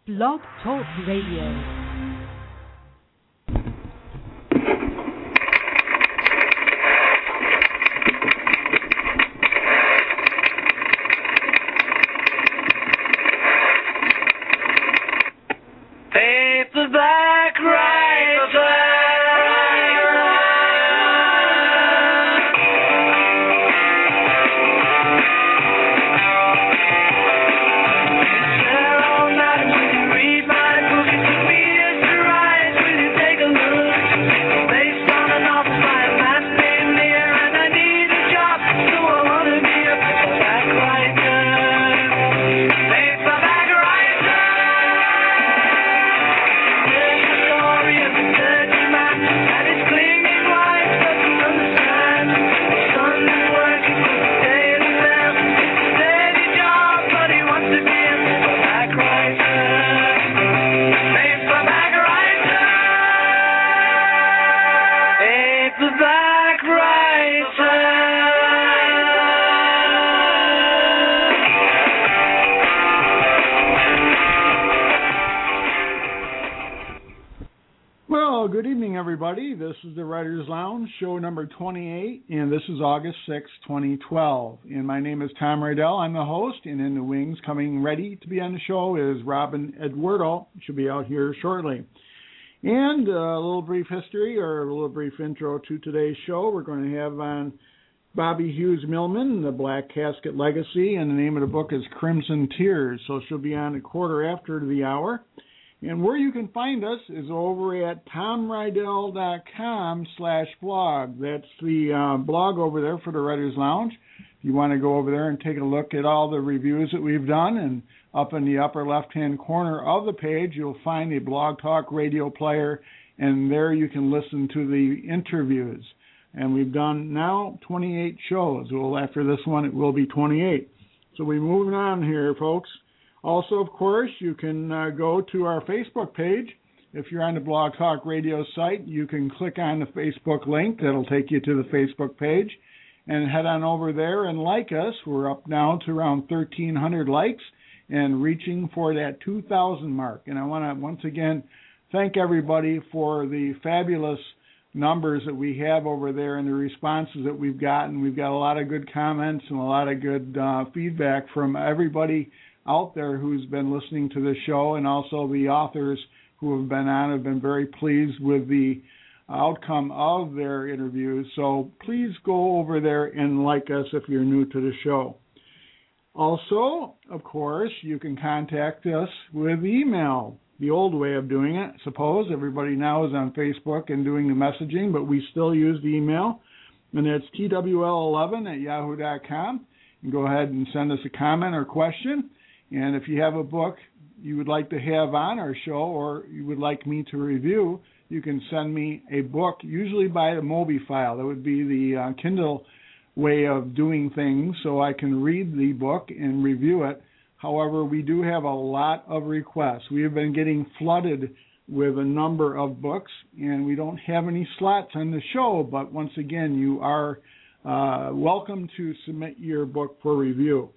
Blog Talk Radio. Everybody, this is the Writers Lounge, show number 28, and this is August 6, 2012. And my name is Tom Rydell. I'm the host, and in the wings, coming ready to be on the show, is Robin Eduardo. She'll be out here shortly. And a little brief history, or a little brief intro to today's show. We're going to have on Bobby Hughes Millman, The Black Casket Legacy, and the name of the book is Crimson Tears. So she'll be on a quarter after the hour. And where you can find us is over at tomrydell.com/blog. That's the blog over there for the Writers Lounge. If you want to go over there and take a look at all the reviews that we've done, and up in the upper left-hand corner of the page, you'll find a Blog Talk radio player, and there you can listen to the interviews. And we've done now 28 shows. Well, after this one, it will be 28. So we're moving on here, folks. Also, of course, you can go to our Facebook page. If you're on the Blog Talk Radio site, you can click on the Facebook link. That'll take you to the Facebook page. And head on over there and like us. We're up now to around 1,300 likes and reaching for that 2,000 mark. And I want to once again thank everybody for the fabulous numbers that we have over there and the responses that we've gotten. We've got a lot of good comments and a lot of good feedback from everybody out there who's been listening to the show, and also the authors who have been on have been very pleased with the outcome of their interviews. So please go over there and like us if you're new to the show. Also, of course, you can contact us with email, the old way of doing it. Suppose everybody now is on Facebook and doing the messaging, but we still use the email, and it's twl11@yahoo.com. You can go ahead and send us a comment or question. And if you have a book you would like to have on our show, or you would like me to review, you can send me a book, usually by a Mobi file. That would be the Kindle way of doing things, so I can read the book and review it. However, we do have a lot of requests. We have been getting flooded with a number of books, and we don't have any slots on the show, but once again, you are welcome to submit your book for review.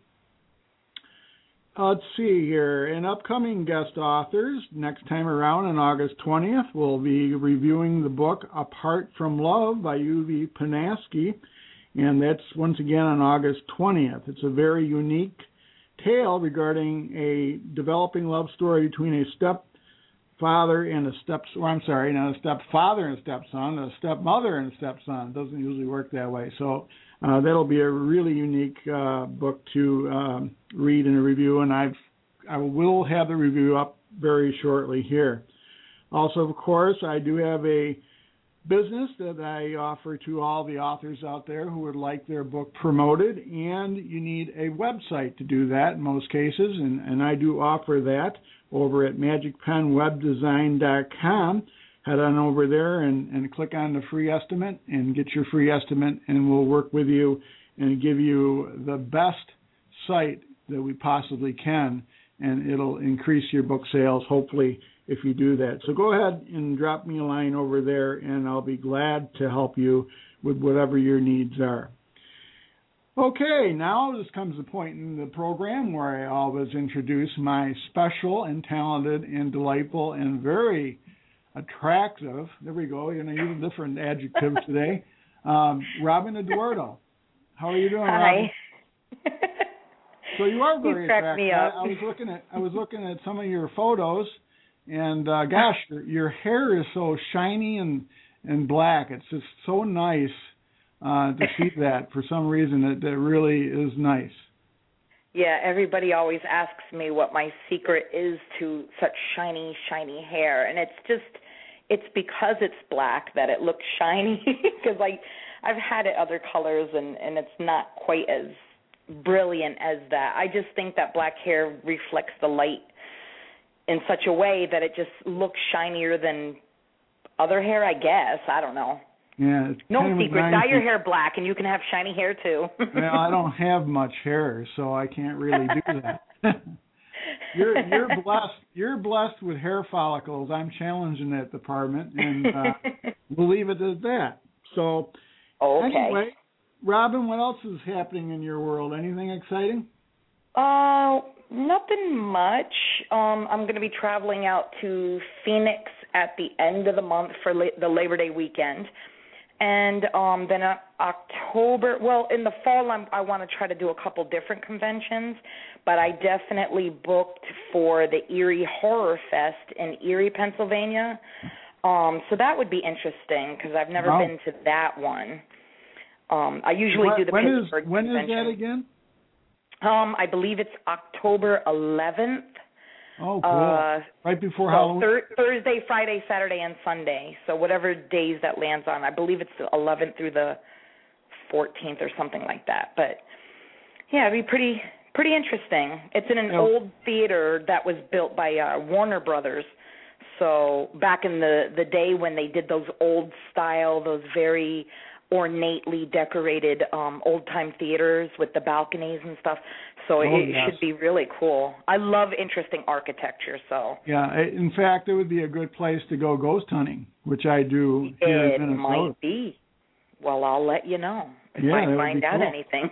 Let's see here. And upcoming guest authors, next time around on August 20th, we'll be reviewing the book Apart from Love by U.V. Panaski, and that's once again on August 20th. It's a very unique tale regarding a developing love story between a stepfather and a stepfather and a stepson, a stepmother and a stepson. It doesn't usually work that way. So that'll be a really unique book to read and review, and I will have the review up very shortly here. Also, of course, I do have a business that I offer to all the authors out there who would like their book promoted, and you need a website to do that in most cases, and I do offer that over at magicpenwebdesign.com. Head on over there and click on the free estimate and get your free estimate, and we'll work with you and give you the best site that we possibly can, and it'll increase your book sales, hopefully, if you do that. So go ahead and drop me a line over there, and I'll be glad to help you with whatever your needs are. Okay, now this comes the point in the program where I always introduce my special and talented and delightful and very attractive, there we go, you're going to use different adjectives today, Robin Eduardo. How are you doing, Robin? Hi. So you are very attractive. Me up. I was looking at some of your photos, and gosh, your hair is so shiny and black. It's just so nice to see that. For some reason, it really is nice. Yeah, everybody always asks me what my secret is to such shiny hair, and it's because it's black that it looks shiny. Because I've had it other colors, and it's not quite as brilliant as that. I just think that black hair reflects the light in such a way that it just looks shinier than other hair, I guess. I don't know. Yeah, it's no secret. Dye your hair black, and you can have shiny hair too. Well, I don't have much hair, so I can't really do that. You're blessed with hair follicles. I'm challenging that department, and we'll leave it at that. So, Anyway, Robin, what else is happening in your world? Anything exciting? Nothing much. I'm going to be traveling out to Phoenix at the end of the month for the Labor Day weekend. And then October, in the fall, I want to try to do a couple different conventions, but I definitely booked for the Erie Horror Fest in Erie, Pennsylvania. So that would be interesting because I've never been to that one. I usually do the Pittsburgh convention. When is that again? I believe it's October 11th. Oh, cool. Right before Halloween? Thursday, Friday, Saturday, and Sunday. So whatever days that lands on. I believe it's the 11th through the 14th or something like that. But, yeah, it'd be pretty interesting. It's in an old theater that was built by Warner Brothers. So back in the day when they did those old style, those very ornately decorated old-time theaters with the balconies and stuff. So it should be really cool. I love interesting architecture. So yeah, in fact, it would be a good place to go ghost hunting, which I do here in Minnesota. It might be. Well, I'll let you know if I find out anything.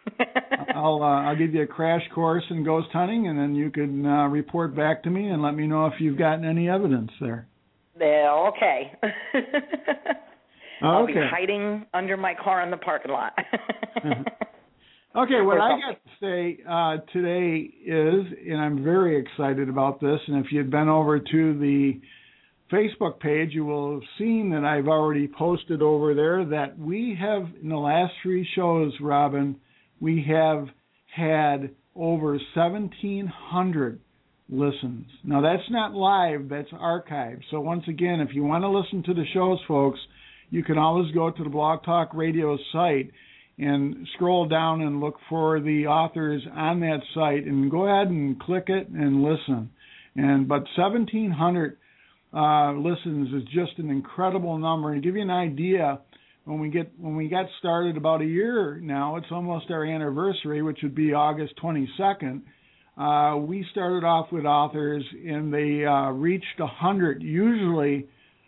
I'll give you a crash course in ghost hunting, and then you can report back to me and let me know if you've gotten any evidence there. Yeah, okay. I'll be hiding under my car in the parking lot. Okay, what I got to say today is, and I'm very excited about this, and if you'd been over to the Facebook page, you will have seen that I've already posted over there that we have, in the last 3 shows, Robin, we have had over 1,700 listens. Now, that's not live, that's archived. So once again, if you want to listen to the shows, folks, you can always go to the Blog Talk Radio site and scroll down and look for the authors on that site and go ahead and click it and listen. But 1,700 listens is just an incredible number. And to give you an idea, when we got started about a year now, it's almost our anniversary, which would be August 22nd. We started off with authors, and they reached 100 usually.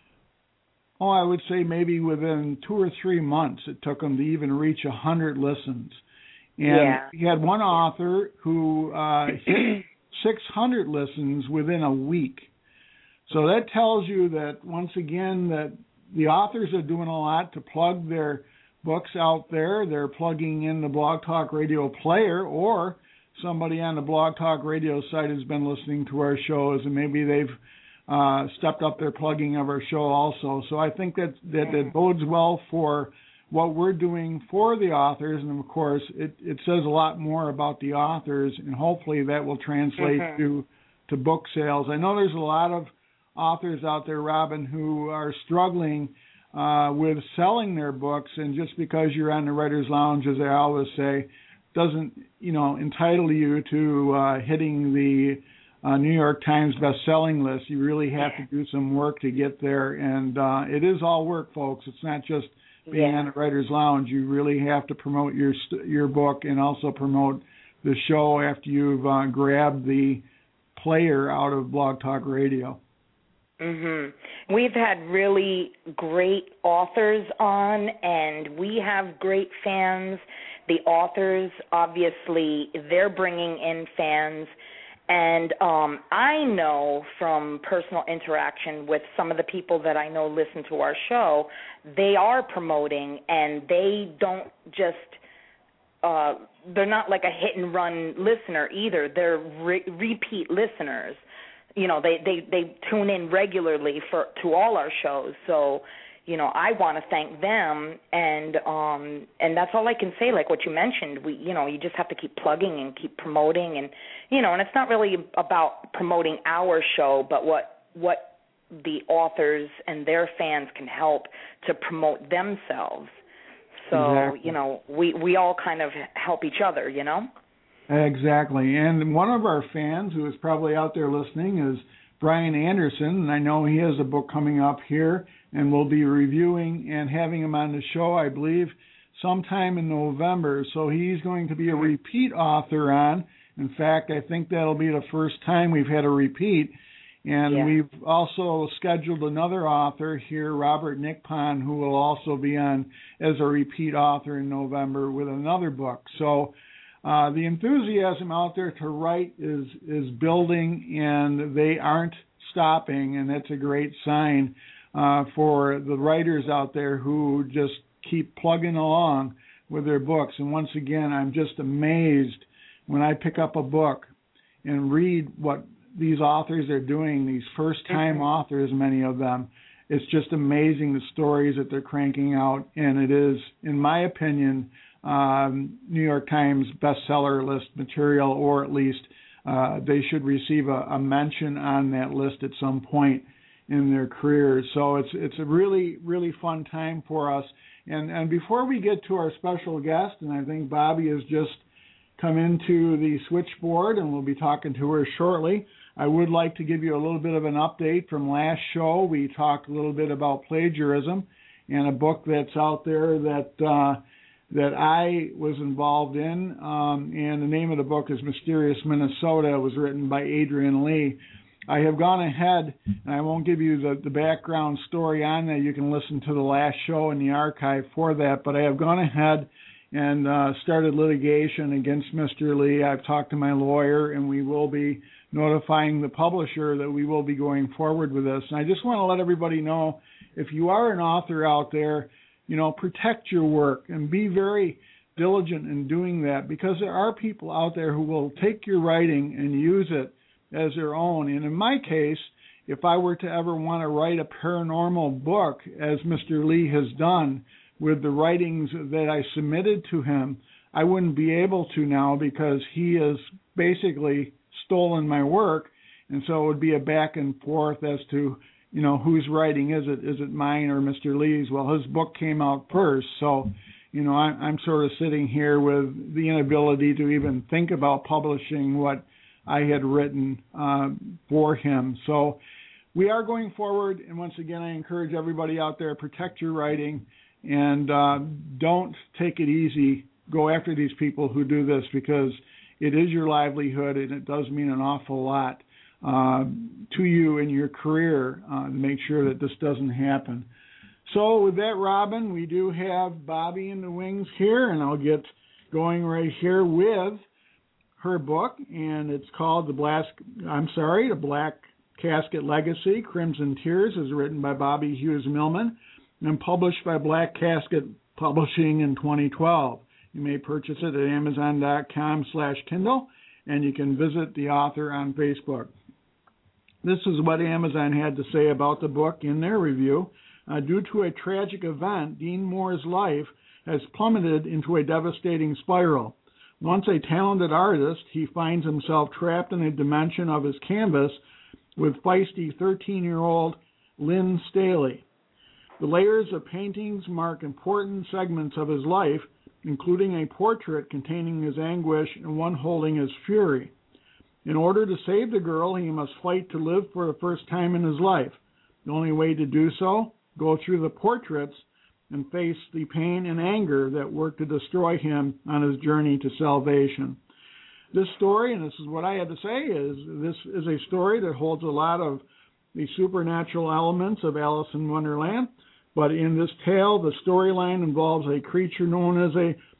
I would say maybe within 2 or 3 months it took them to even reach 100 listens. And we had one author who hit 600 listens within a week. So that tells you that, once again, that the authors are doing a lot to plug their books out there. They're plugging in the Blog Talk Radio player, or somebody on the Blog Talk Radio site has been listening to our shows, and maybe they've stepped up their plugging of our show also. So I think that bodes well for what we're doing for the authors, and of course it says a lot more about the authors, and hopefully that will translate to book sales. I know there's a lot of authors out there, Robin, who are struggling with selling their books, and just because you're on the Writers Lounge, as I always say, doesn't entitle you to hitting the New York Times best-selling list. You really have to do some work to get there, and it is all work, folks. It's not just being on the Writers Lounge. You really have to promote your book and also promote the show after you've grabbed the player out of Blog Talk Radio. We've had really great authors on, and we have great fans. the authors, obviously, they're bringing in fans. And I know from personal interaction with some of the people that I know listen to our show, they are promoting, and they don't just they're not like a hit-and-run listener either. They're repeat listeners. You know, they tune in regularly to all our shows. So, you know, I want to thank them, and that's all I can say. Like what you mentioned, you just have to keep plugging and keep promoting, and and it's not really about promoting our show, but what the authors and their fans can help to promote themselves. So, exactly. We all kind of help each other, Exactly. And one of our fans who is probably out there listening is Brian Anderson, and I know he has a book coming up here, and we'll be reviewing and having him on the show, I believe, sometime in November. So he's going to be a repeat author on. In fact, I think that'll be the first time we've had a repeat. And we've also scheduled another author here, Robert Nickpon, who will also be on as a repeat author in November with another book. So the enthusiasm out there to write is building, and they aren't stopping, and that's a great sign for the writers out there who just keep plugging along with their books. And once again, I'm just amazed when I pick up a book and read what these authors are doing, these first-time authors, many of them. It's just amazing the stories that they're cranking out, and it is, in my opinion, New York Times bestseller list material, or at least they should receive a mention on that list at some point in their careers. So it's a really, really fun time for us. And before we get to our special guest, and I think Bobby has just come into the switchboard, and we'll be talking to her shortly, I would like to give you a little bit of an update from last show. We talked a little bit about plagiarism and a book that's out there that I was involved in, and the name of the book is Mysterious Minnesota. It was written by Adrian Lee. I have gone ahead, and I won't give you the background story on that. You can listen to the last show in the archive for that, but I have gone ahead and started litigation against Mr. Lee. I've talked to my lawyer, and we will be notifying the publisher that we will be going forward with this. And I just want to let everybody know, if you are an author out there, protect your work and be very diligent in doing that, because there are people out there who will take your writing and use it as their own. And in my case, if I were to ever want to write a paranormal book, as Mr. Lee has done with the writings that I submitted to him, I wouldn't be able to now, because he has basically stolen my work, and so it would be a back and forth as to whose writing is it mine or Mr. Lee's? Well, his book came out first, so I'm sort of sitting here with the inability to even think about publishing what I had written for him. So we are going forward, and once again, I encourage everybody out there, protect your writing, and don't take it easy. Go after these people who do this, because it is your livelihood, and it does mean an awful lot to you in your career to make sure that this doesn't happen. So with that, Robin, we do have Bobby in the wings here, and I'll get going right here with her book, and it's called The Black Casket Legacy, Crimson Tears, is written by Bobby Hughes Millman and published by Black Casket Publishing in 2012. You may purchase it at Amazon.com/Kindle, and you can visit the author on Facebook. This is what Amazon had to say about the book in their review. Due to a tragic event, Dean Moore's life has plummeted into a devastating spiral. Once a talented artist, he finds himself trapped in a dimension of his canvas with feisty 13-year-old Lynn Staley. The layers of paintings mark important segments of his life, including a portrait containing his anguish and one holding his fury. In order to save the girl, he must fight to live for the first time in his life. The only way to do so, go through the portraits and face the pain and anger that work to destroy him on his journey to salvation. This story, and this is what I had to say, this is a story that holds a lot of the supernatural elements of Alice in Wonderland, but in this tale, the storyline involves a creature known as a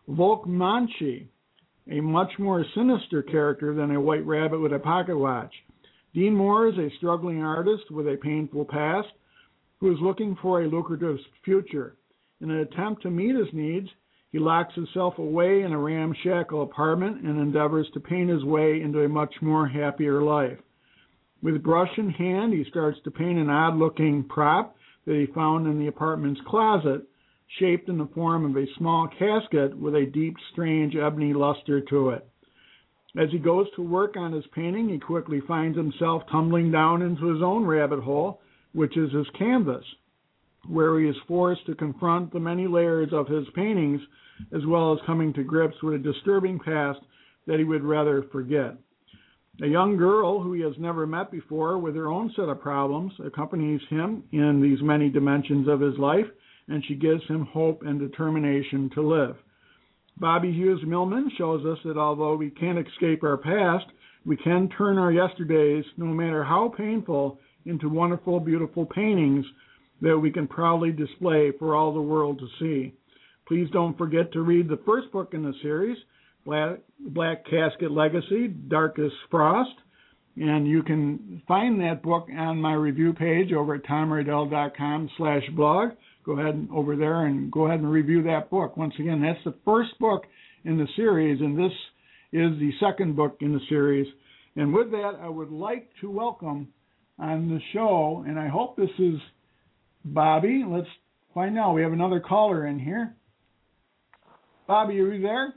Volkmanchi, a much more sinister character than a white rabbit with a pocket watch. Dean Moore is a struggling artist with a painful past who is looking for a lucrative future. In an attempt to meet his needs, he locks himself away in a ramshackle apartment and endeavors to paint his way into a much more happier life. With brush in hand, he starts to paint an odd-looking prop that he found in the apartment's closet, shaped in the form of a small casket with a deep, strange ebony luster to it. As he goes to work on his painting, he quickly finds himself tumbling down into his own rabbit hole, which is his canvas, where he is forced to confront the many layers of his paintings, as well as coming to grips with a disturbing past that he would rather forget. A young girl who he has never met before with her own set of problems accompanies him in these many dimensions of his life, and she gives him hope and determination to live. Bobby Hughes Millman shows us that although we can't escape our past, we can turn our yesterdays, no matter how painful, into wonderful, beautiful paintings that we can proudly display for all the world to see. Please don't forget to read the first book in the series, Black Casket Legacy, Darkest Frost, and you can find that book on my review page over at tomrydell.com/blog. Go ahead over there and go ahead and review that book. Once again, that's the first book in the series, and this is the second book in the series. And with that, I would like to welcome on the show, and I hope this is Bobby. Let's find out. We have another caller in here. Bobby, are you there?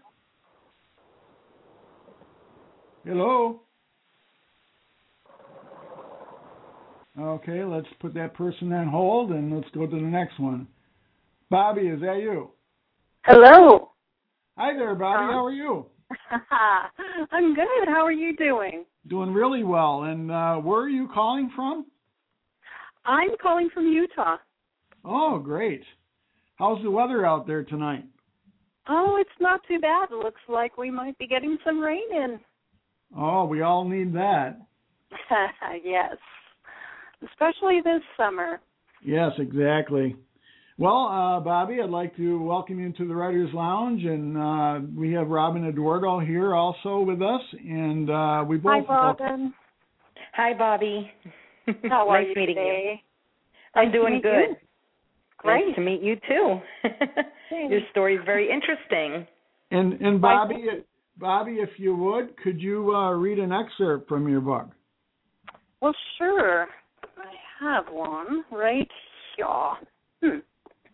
Hello? Okay, let's put that person on hold, and let's go to the next one. Bobby, is that you? Hello. Hi there, Bobby. How are you? I'm good. How are you doing? Doing really well. And where are you calling from? I'm calling from Utah. Oh, great. How's the weather out there tonight? Oh, it's not too bad. It looks like we might be getting some rain in. Oh, we all need that. Yes, especially this summer. Yes, exactly. Well, Bobby, I'd like to welcome you to the Writers Lounge, and we have Robin Eduardo here also with us, and we both... Hi, Robin. Hi, Bobby. How are nice you meeting today? you. I'm doing good. You. Great. Nice to meet you, too. Your story's very interesting. And Bobby, if you would, could you read an excerpt from your book? Well, sure. I have one right here.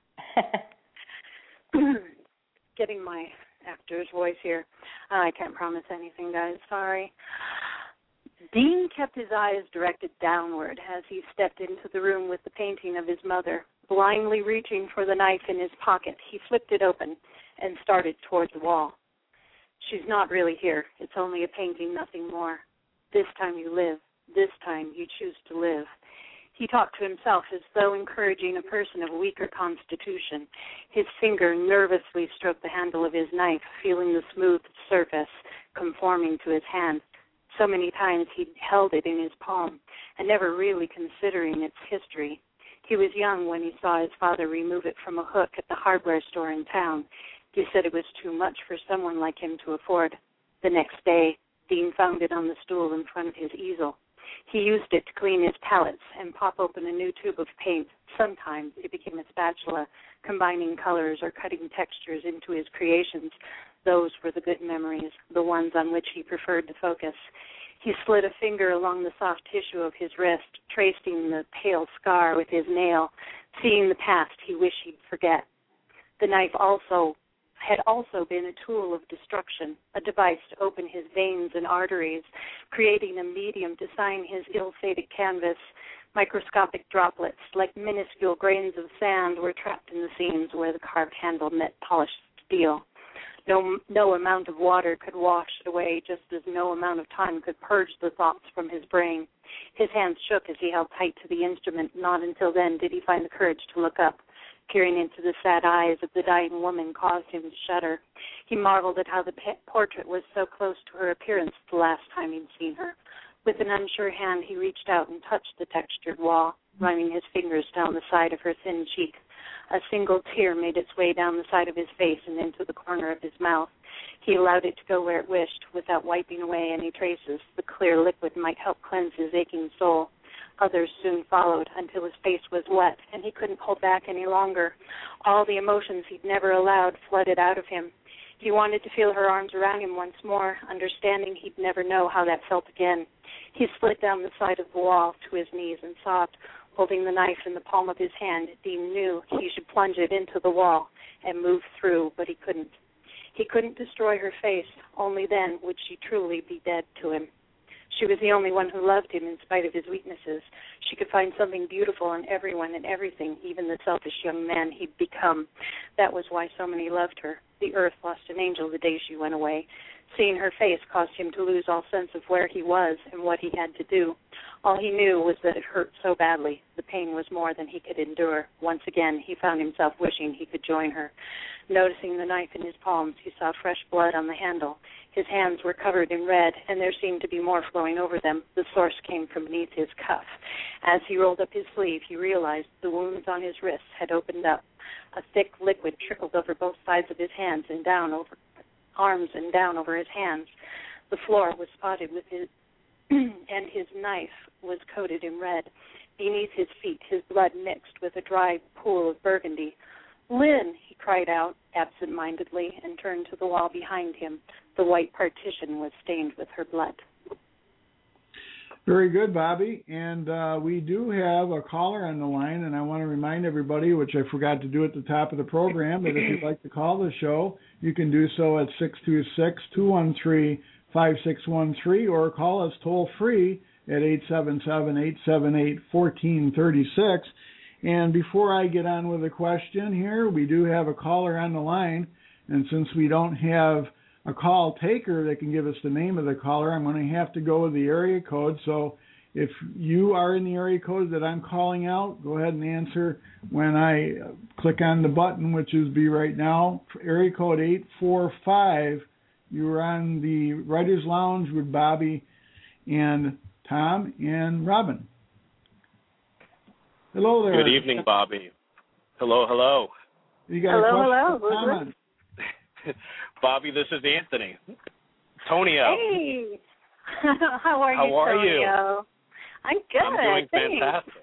Getting my actor's voice here. I can't promise anything, guys. Sorry. Dean kept his eyes directed downward as he stepped into the room with the painting of his mother. Blindly reaching for the knife in his pocket, he flipped it open and started toward the wall. She's not really here. It's only a painting, nothing more. This time you live. This time you choose to live. He talked to himself as though encouraging a person of weaker constitution. His finger nervously stroked the handle of his knife, feeling the smooth surface conforming to his hand. So many times he'd held it in his palm and never really considering its history. He was young when he saw his father remove it from a hook at the hardware store in town. He said it was too much for someone like him to afford. The next day, Dean found it on the stool in front of his easel. He used it to clean his palettes and pop open a new tube of paint. Sometimes it became a spatula, combining colors or cutting textures into his creations. Those were the good memories, the ones on which he preferred to focus. He slid a finger along the soft tissue of his wrist, tracing the pale scar with his nail, seeing the past he wished he'd forget. The knife had also been a tool of destruction, a device to open his veins and arteries, creating a medium to sign his ill-fated canvas. Microscopic droplets, like minuscule grains of sand, were trapped in the seams where the carved handle met polished steel. No amount of water could wash it away, just as no amount of time could purge the thoughts from his brain. His hands shook as he held tight to the instrument. Not until then did he find the courage to look up. Peering into the sad eyes of the dying woman caused him to shudder. He marveled at how the portrait was so close to her appearance the last time he'd seen her. With an unsure hand, he reached out and touched the textured wall, running his fingers down the side of her thin cheek. A single tear made its way down the side of his face and into the corner of his mouth. He allowed it to go where it wished, without wiping away any traces. The clear liquid might help cleanse his aching soul. Others soon followed until his face was wet, and he couldn't hold back any longer. All the emotions he'd never allowed flooded out of him. He wanted to feel her arms around him once more, understanding he'd never know how that felt again. He slid down the side of the wall to his knees and sobbed. Holding the knife in the palm of his hand, Dean knew he should plunge it into the wall and move through, but he couldn't. He couldn't destroy her face. Only then would she truly be dead to him. She was the only one who loved him in spite of his weaknesses. She could find something beautiful in everyone and everything, even the selfish young man he'd become. That was why so many loved her. The earth lost an angel the day she went away. Seeing her face caused him to lose all sense of where he was and what he had to do. All he knew was that it hurt so badly. The pain was more than he could endure. Once again, he found himself wishing he could join her. Noticing the knife in his palms, he saw fresh blood on the handle. His hands were covered in red, and there seemed to be more flowing over them. The source came from beneath his cuff. As he rolled up his sleeve, he realized the wounds on his wrists had opened up. A thick liquid trickled over both sides of his hands and down over arms and down over his hands. The floor was spotted with his and his knife was coated in red. Beneath his feet, his blood mixed with a dry pool of burgundy. "Lynn," he cried out absent-mindedly and turned to the wall behind him. The white partition was stained with her blood. Very good, Bobby. And we do have a caller on the line, and I want to remind everybody, which I forgot to do at the top of the program, that if you'd like to call the show, you can do so at 626-213-5613 or call us toll-free at 877-878-1436. And before I get on with the question here, we do have a caller on the line, and since we don't have a call taker that can give us the name of the caller, I'm going to have to go with the area code. So if you are in the area code that I'm calling out, go ahead and answer when I click on the button, which is be right now. Area code 845. You're on the Writers Lounge with Bobby and Tom and Robin. Hello there. Good evening, Bobby. Hello. You got hello. Comment? Bobby, this is Anthony. Tonio. Hey. How are you, How are Tonio? you? I'm good. I'm doing Thanks. fantastic.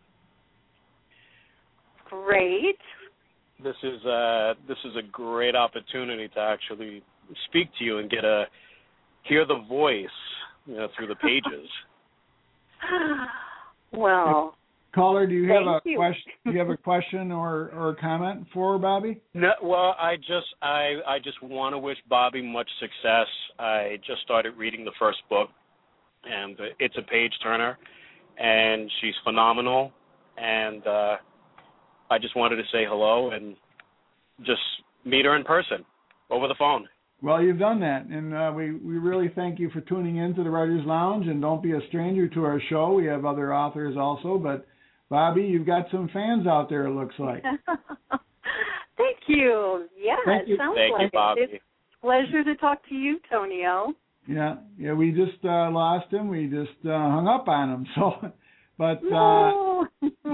Great. This is a great opportunity to actually speak to you and hear the voice, through the pages. Well, caller, do you have a you. question? Do you have a question or comment for Bobby? No, well, I just want to wish Bobby much success. I just started reading the first book, and it's a page turner, and she's phenomenal. And I just wanted to say hello and just meet her in person over the phone. Well, you've done that, and we really thank you for tuning in to the Writers Lounge, and don't be a stranger to our show. We have other authors also, but Bobby, you've got some fans out there, it looks like. Thank you. Yeah, Thank you. Sounds Thank like you, Bobby. It's a pleasure to talk to you, Tonio. Yeah, we just lost him. We just hung up on him. So, but no.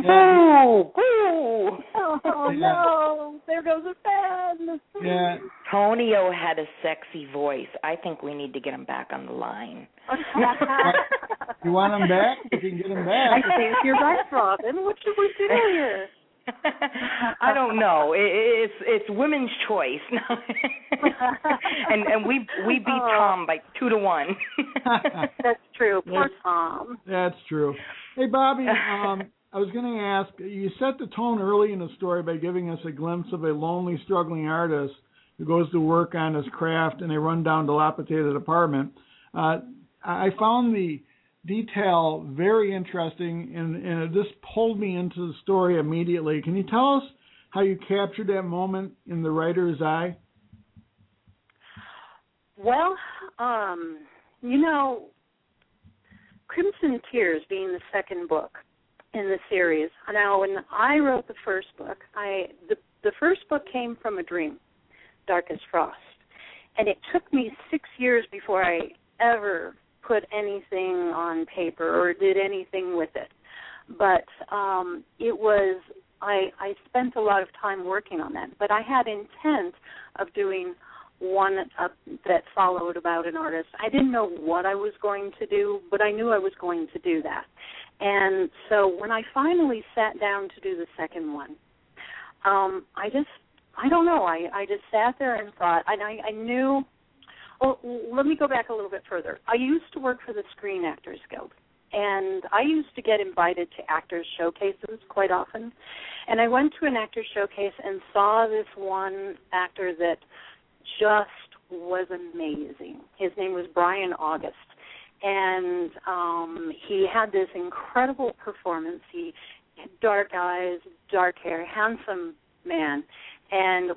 Oh, no. There goes a fan. Yeah. Tonio had a sexy voice. I think we need to get him back on the line. You want him back? We can get him back. I think you're right, Robin. What should we do here? I don't know. It's women's choice, and we beat Tom by 2-1. That's true. Poor Tom. That's true. Hey, Bobby, I was going to ask, you set the tone early in the story by giving us a glimpse of a lonely, struggling artist who goes to work on his craft in a rundown, dilapidated apartment. I found the detail very interesting, and it just pulled me into the story immediately. Can you tell us how you captured that moment in the writer's eye? Well, Crimson Tears being the second book in the series. Now, when I wrote the first book, the first book came from a dream, Dark as Frost. And it took me 6 years before I ever put anything on paper or did anything with it. But it was I spent a lot of time working on that, but I had intent of doing one that followed about an artist. I didn't know what I was going to do, but I knew I was going to do that. And so when I finally sat down to do the second one, I don't know, I just sat there and thought, and I knew, well, let me go back a little bit further. I used to work for the Screen Actors Guild, and I used to get invited to actors' showcases quite often. And I went to an actors' showcase and saw this one actor that just was amazing. His name was Brian August. And he had this incredible performance. He had dark eyes, dark hair, handsome man, and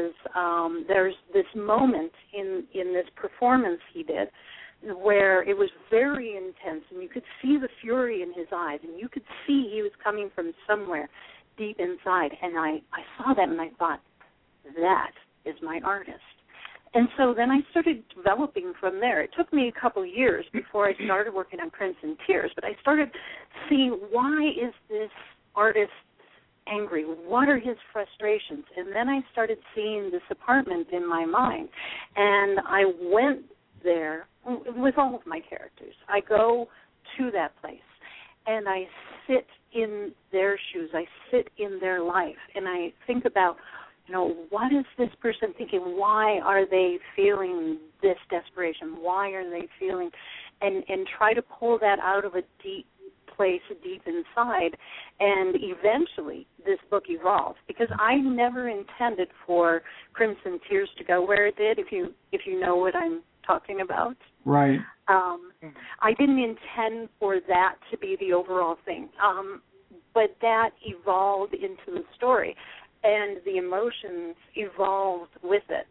there's this moment in this performance he did where it was very intense, and you could see the fury in his eyes, and you could see he was coming from somewhere deep inside. And I saw that, and I thought, that is my artist. And so then I started developing from there. It took me a couple of years before I started working on Crimson Tears, but I started seeing, why is this artist angry? What are his frustrations? And then I started seeing this apartment in my mind, and I went there with all of my characters. I go to that place, and I sit in their shoes. I sit in their life, and I think about, what is this person thinking? Why are they feeling this desperation? Why are they feeling, and try to pull that out of a deep place, deep inside. And eventually this book evolved, because I never intended for Crimson Tears to go where it did, if you know what I'm talking about. Right. I didn't intend for that to be the overall thing, but that evolved into the story, and the emotions evolved with it.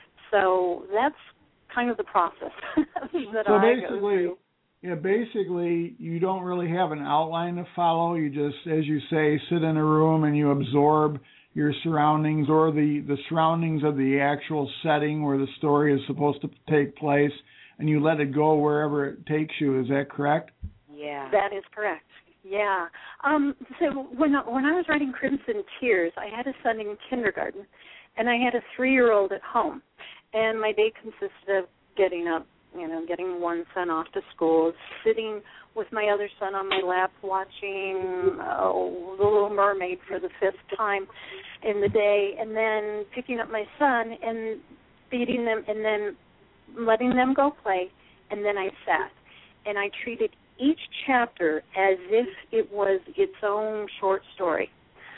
So that's kind of the process that I go through. Basically, you don't really have an outline to follow. You just, as you say, sit in a room and you absorb your surroundings, or the surroundings of the actual setting where the story is supposed to take place, and you let it go wherever it takes you. Is that correct? Yeah. That is correct. Yeah. So when I was writing Crimson Tears, I had a son in kindergarten, and I had a 3-year-old at home. And my day consisted of getting up, getting one son off to school, sitting with my other son on my lap watching The Little Mermaid for the 5th time in the day, and then picking up my son and feeding them, and then letting them go play, and then I sat. And I treated each chapter as if it was its own short story.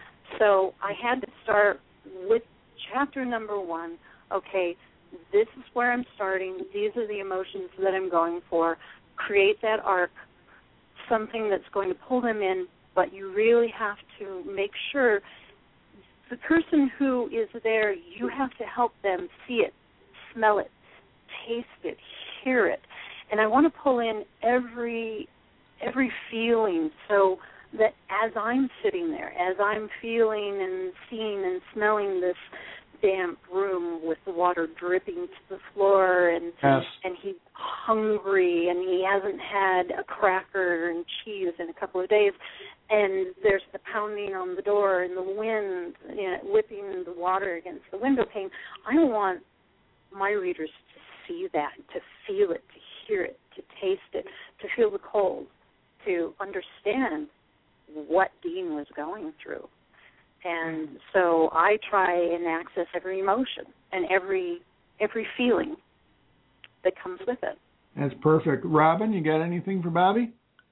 So I had to start with chapter number 1. Okay, this is where I'm starting. These are the emotions that I'm going for. Create that arc, something that's going to pull them in, but you really have to make sure the person who is there, you have to help them see it, smell it, taste it, hear it. And I want to pull in every feeling, so that as I'm sitting there, as I'm feeling and seeing and smelling this damp room with the water dripping to the floor, and he's hungry, and he hasn't had a cracker and cheese in a couple of days, and there's the pounding on the door and the wind whipping the water against the window pane. I want my readers to see that, to feel it, to hear it, to taste it, to feel the cold, to understand what Dean was going through. And so I try and access every emotion and every feeling that comes with it. That's perfect. Robin, you got anything for Bobby?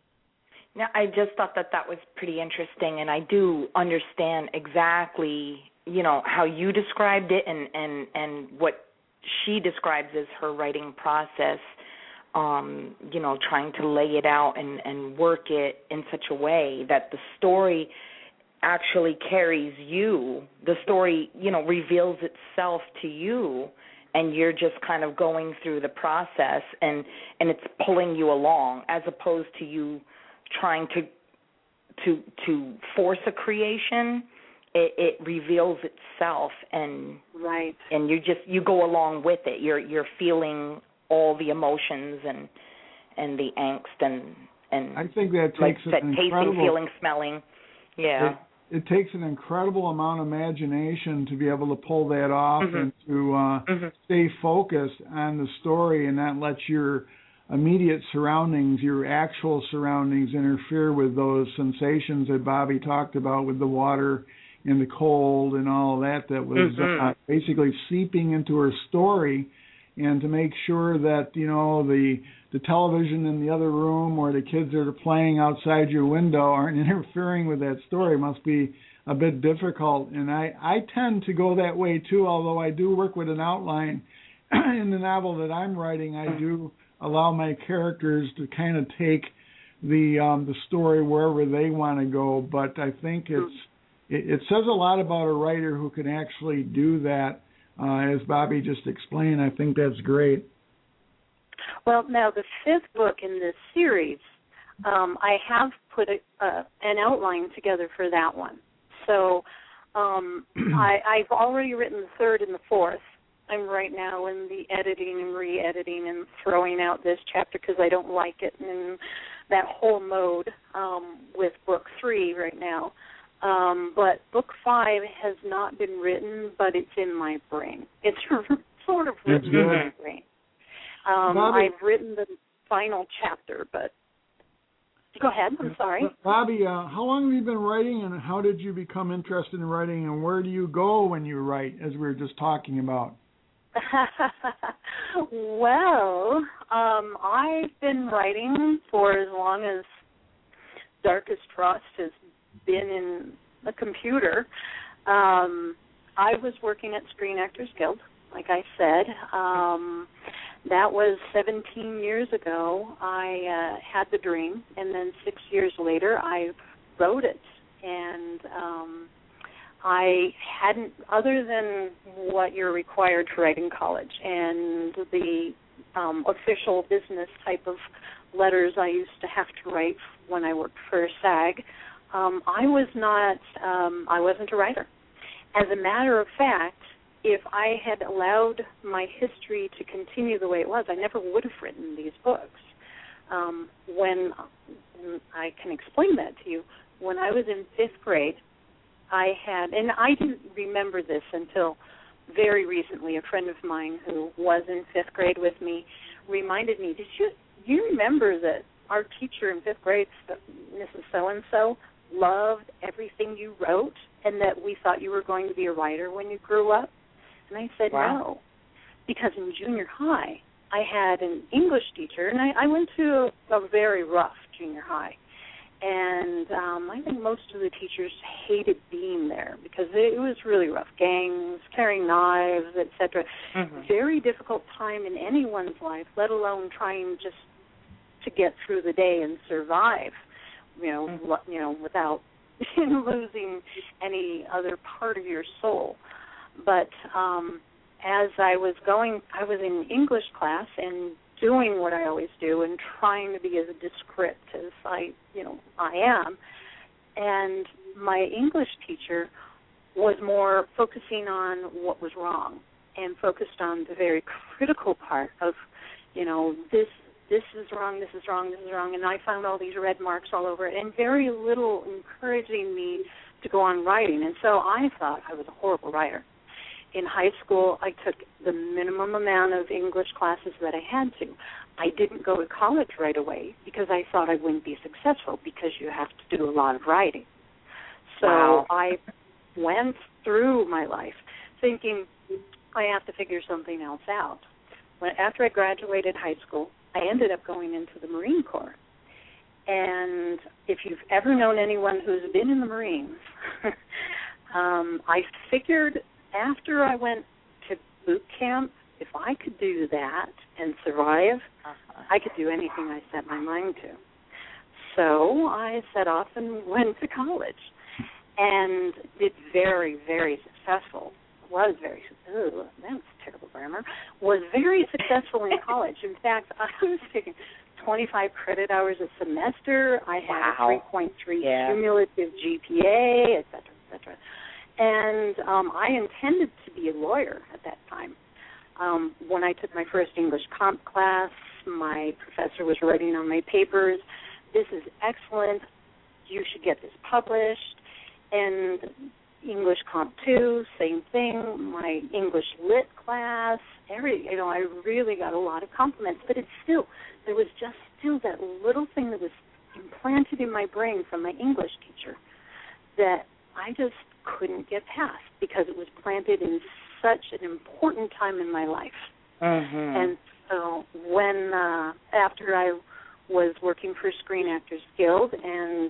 No, I just thought that was pretty interesting, and I do understand exactly, how you described it and what she describes as her writing process, trying to lay it out and work it in such a way that the story actually carries you. The story, reveals itself to you, and you're just kind of going through the process, and it's pulling you along, as opposed to you trying to force a creation. It reveals itself, and right, and you go along with it. You're feeling all the emotions and the angst and I think that takes like that, tasting, feeling, smelling. Yeah. it takes an incredible amount of imagination to be able to pull that off and to stay focused on the story and not let your immediate surroundings, your actual surroundings, interfere with those sensations that Bobby talked about with the water and the cold and all of that was basically seeping into her story, and to make sure that, you know, the television in the other room or the kids that are playing outside your window aren't interfering with that story must be a bit difficult. And I tend to go that way too, although I do work with an outline in the novel that I'm writing. I do allow my characters to kind of take the story wherever they want to go, but I think it says a lot about a writer who can actually do that. As Bobby just explained, I think that's great. Well, now the 5th book in this series, I have put an outline together for that one. So I've already written the 3rd and the 4th. I'm right now in the editing and re-editing and throwing out this chapter because I don't like it, and that whole mode with book 3 right now. But book 5 has not been written, but it's in my brain. It's sort of written in my brain. I've written the final chapter, but go ahead. I'm sorry. Bobby, how long have you been writing, and how did you become interested in writing, and where do you go when you write, as we were just talking about? Well, I've been writing for as long as Darkest Frost has been in the computer. I was working at Screen Actors Guild, like I said. That was 17 years ago. I had the dream, and then 6 years later I wrote it. And I hadn't, other than what you're required to write in college and the official business type of letters I used to have to write when I worked for SAG, I wasn't a writer. As a matter of fact, if I had allowed my history to continue the way it was, I never would have written these books. When I can explain that to you, when I was in 5th grade, I had, and I didn't remember this until very recently, a friend of mine who was in 5th grade with me reminded me, do you remember that our teacher in 5th grade, Mrs. So-and-so, loved everything you wrote and that we thought you were going to be a writer when you grew up? And I said, no, because in junior high, I had an English teacher, and I went to a very rough junior high. And I think most of the teachers hated being there because it was really rough. Gangs, carrying knives, etc. Very difficult time in anyone's life, let alone trying just to get through the day and survive, without losing any other part of your soul. But as I was in English class and doing what I always do and trying to be as descript as I am. And my English teacher was more focusing on what was wrong and focused on the very critical part of, this is wrong, this is wrong, this is wrong. And I found all these red marks all over it and very little encouraging me to go on writing. And so I thought I was a horrible writer. In high school, I took the minimum amount of English classes that I had to. I didn't go to college right away because I thought I wouldn't be successful because you have to do a lot of writing. So I went through my life thinking I have to figure something else out. After I graduated high school, I ended up going into the Marine Corps. And if you've ever known anyone who's been in the Marines, I figured after I went to boot camp, if I could do that and survive, I could do anything I set my mind to. So I set off and went to college and did very, very successful. Was very successful in college. In fact, I was taking 25 credit hours a semester. I had a 3.3 cumulative GPA, et cetera, et cetera. And I intended to be a lawyer at that time. When I took my first English comp class, my professor was writing on my papers, this is excellent, you should get this published. And English Comp 2, same thing. My English Lit class, I really got a lot of compliments. But there was just still that little thing that was implanted in my brain from my English teacher that I just couldn't get past because it was planted in such an important time in my life. Mm-hmm. And so when, after I was working for Screen Actors Guild, and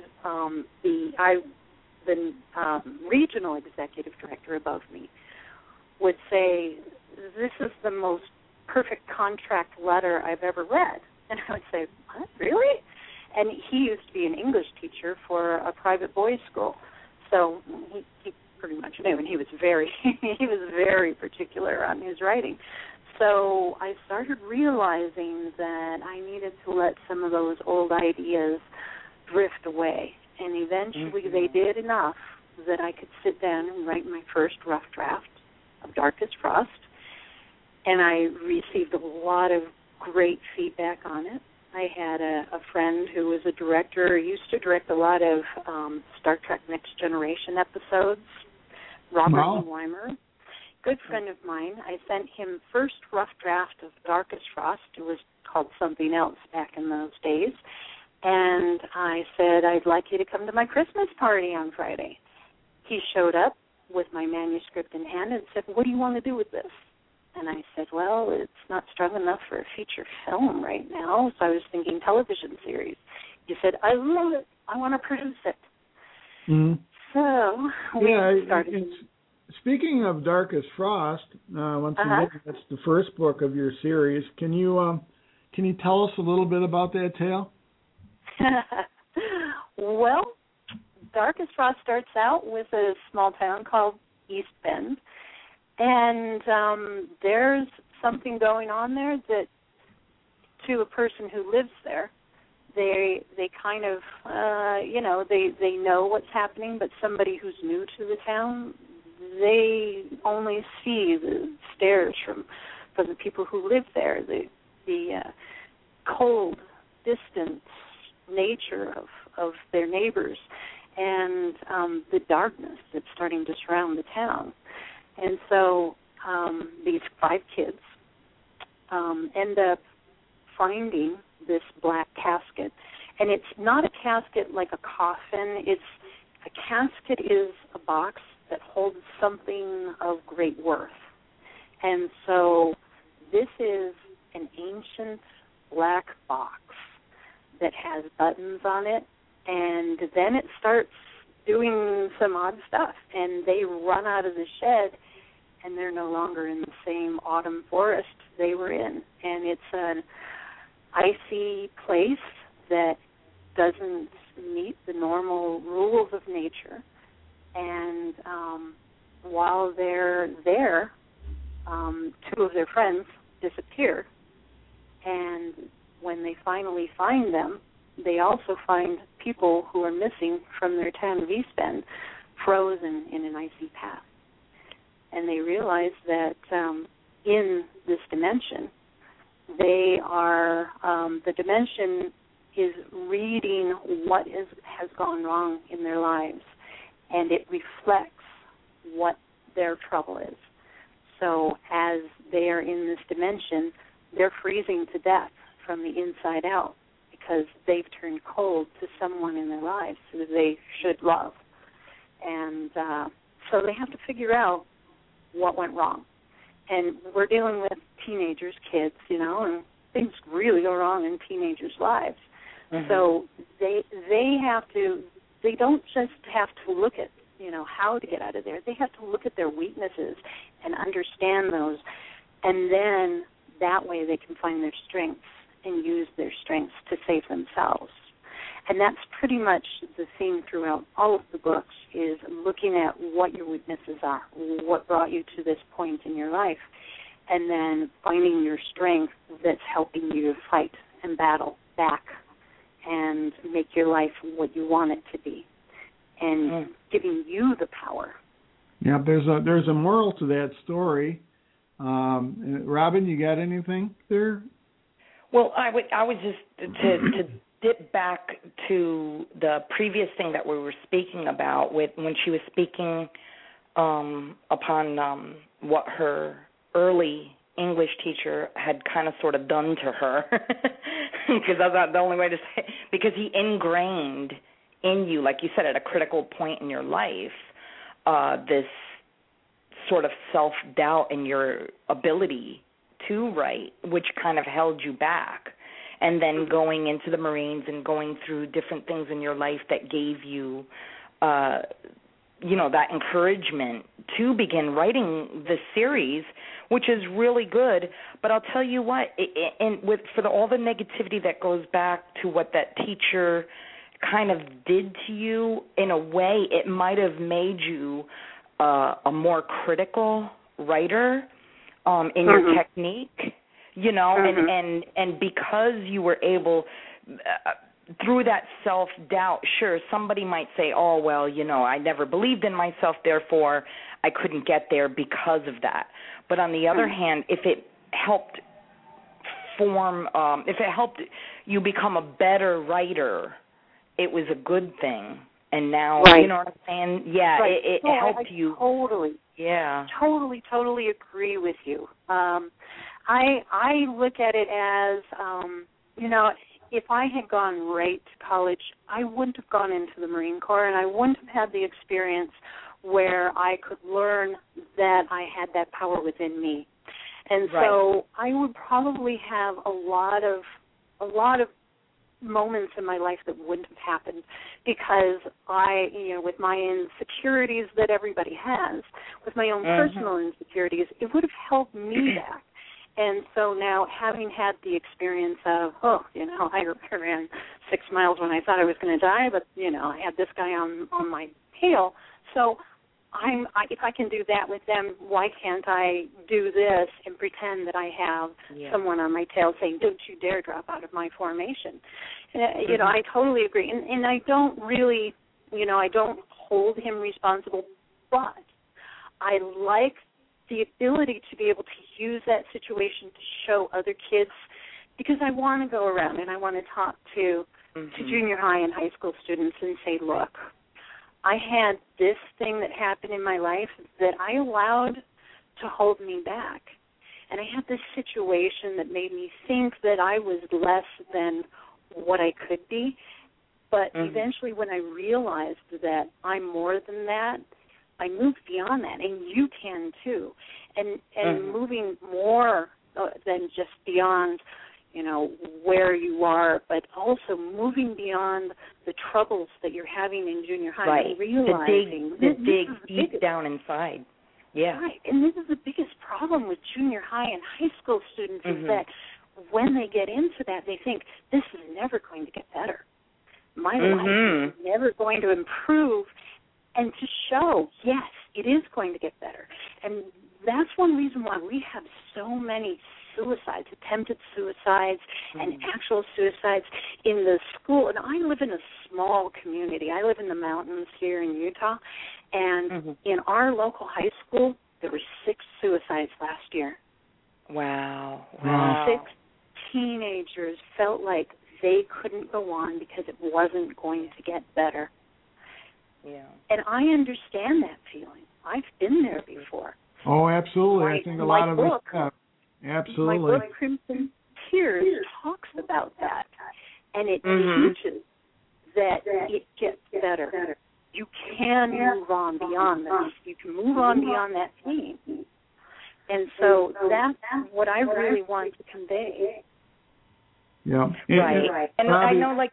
the regional executive director above me would say, "This is the most perfect contract letter I've ever read." And I would say, "What, really?" And he used to be an English teacher for a private boys' school, so he pretty much knew, and he was very particular on his writing. So I started realizing that I needed to let some of those old ideas drift away. And eventually they did enough that I could sit down and write my first rough draft of Darkest Frost. And I received a lot of great feedback on it. I had a friend who was a director, used to direct a lot of Star Trek Next Generation episodes, Robert E. Weimer. Good friend of mine. I sent him first rough draft of Darkest Frost. It was called something else back in those days. And I said, "I'd like you to come to my Christmas party on Friday." He showed up with my manuscript in hand and said, "What do you want to do with this?" And I said, "Well, it's not strong enough for a feature film right now, so I was thinking television series." He said, "I love it. I want to produce it." Mm-hmm. So we started. Speaking of Darkest Frost, once again, that's the first book of your series. Can you tell us a little bit about that tale? Well, Darkest Frost starts out with a small town called East Bend, and there's something going on there that, to a person who lives there, they kind of, they know what's happening, but somebody who's new to the town, they only see the stares from the people who live there, the cold, distant nature of their neighbors, and the darkness that's starting to surround the town. And so these 5 kids end up finding this black casket. And it's not a casket like a coffin. A casket is a box that holds something of great worth. And so this is an ancient black box that has buttons on it, and then it starts doing some odd stuff, and they run out of the shed, and they're no longer in the same autumn forest they were in. And it's an icy place that doesn't meet the normal rules of nature. And while they're there, 2 of their friends disappear. And when they finally find them, they also find people who are missing from their town of East Bend, frozen in an icy path. And they realize that in this dimension, they are, the dimension is reading what has gone wrong in their lives, and it reflects what their trouble is. So as they are in this dimension, they're freezing to death from the inside out because they've turned cold to someone in their lives who they should love. And so they have to figure out what went wrong. And we're dealing with teenagers, kids, and things really go wrong in teenagers' lives. Mm-hmm. So they don't just have to look at, how to get out of there. They have to look at their weaknesses and understand those. And then that way they can find their strengths and use their strengths to save themselves. And that's pretty much the theme throughout all of the books, is looking at what your weaknesses are, what brought you to this point in your life, and then finding your strength that's helping you to fight and battle back and make your life what you want it to be, and giving you the power. Yeah, there's a moral to that story. Robin, you got anything there? Well, I would just to dip back to the previous thing that we were speaking about with when she was speaking upon what her early English teacher had kind of sort of done to her, because that's not the only way to say it, because he ingrained in you, like you said, at a critical point in your life, this sort of self-doubt in your ability to write, which kind of held you back. And then going into the Marines and going through different things in your life that gave you, that encouragement to begin writing this series, which is really good. But I'll tell you what, all the negativity that goes back to what that teacher kind of did to you, in a way, it might have made you a more critical writer in your technique, and because you were able, through that self-doubt, sure, somebody might say, oh, well, I never believed in myself, therefore I couldn't get there because of that. But on the other hand, if it helped you become a better writer, it was a good thing. And now, you know what I'm saying? Yeah, right. it helped you. Totally. Yeah. Totally agree with you. I look at it as, if I had gone right to college, I wouldn't have gone into the Marine Corps, and I wouldn't have had the experience where I could learn that I had that power within me. And so I would probably have a lot of moments in my life that wouldn't have happened because I, with my insecurities that everybody has, with my own personal insecurities, it would have held me back. And so now, having had the experience of, I ran 6 miles when I thought I was going to die, but, I had this guy on my tail. So if I can do that with them, why can't I do this and pretend that I have someone on my tail saying, don't you dare drop out of my formation? I totally agree. And I don't really, I don't hold him responsible, but I like the ability to be able to use that situation to show other kids, because I want to go around and I want to talk to junior high and high school students and say, look, I had this thing that happened in my life that I allowed to hold me back. And I had this situation that made me think that I was less than what I could be. But eventually when I realized that I'm more than that, I moved beyond that, and you can too. And moving more than just beyond, where you are, but also moving beyond the troubles that you're having in junior high and realizing the dig deep down inside. Yeah. Right. And this is the biggest problem with junior high and high school students is that when they get into that, they think, this is never going to get better. My life is never going to improve. And to show, yes, it is going to get better. And that's one reason why we have so many suicides, attempted suicides and actual suicides in the school. And I live in a small community. I live in the mountains here in Utah. And in our local high school, there were 6 suicides last year. Wow. 6 teenagers felt like they couldn't go on because it wasn't going to get better. Yeah. And I understand that feeling. I've been there before. Oh, absolutely. I think a lot of us have. Absolutely. My book, Crimson Tears, talks about that. And it teaches that it gets better. You can move on beyond this. You can move on beyond that pain. And so that's what I really want to convey. Yeah. Right. And I know, like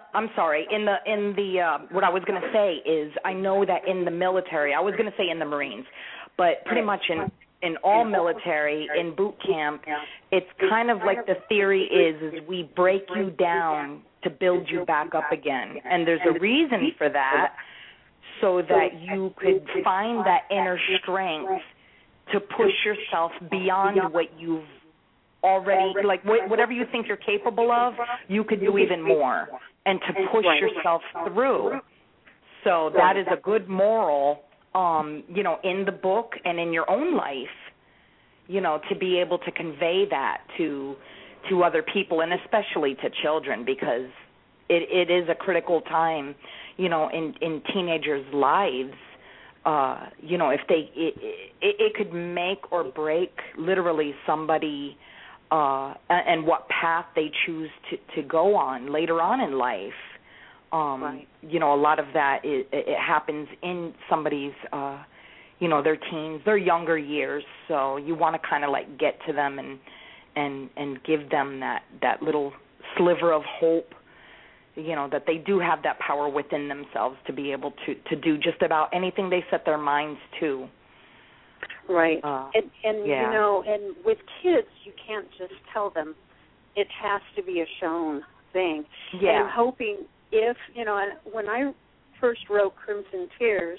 what I was going to say is, I know that in the military, I was going to say in the Marines, but pretty much in all military, in boot camp, it's kind of like the theory is we break you down to build you back up again. And there's a reason for that, so that you could find that inner strength to push yourself beyond what you've already, like whatever you think you're capable of, you could do even more, and to push yourself through. So that is a good moral, in the book and in your own life, to be able to convey that to other people, and especially to children, because it is a critical time, in teenagers' lives. If it could make or break literally somebody and what path they choose to go on later on in life. Right. A lot of that it happens in somebody's their teens, their younger years. So you want to kind of like get to them and give them that little sliver of hope, that they do have that power within themselves to be able to do just about anything they set their minds to. Right. And yeah. And with kids, you can't just tell them. It has to be a shown thing. Yeah. And I'm hoping if, when I first wrote Crimson Tears,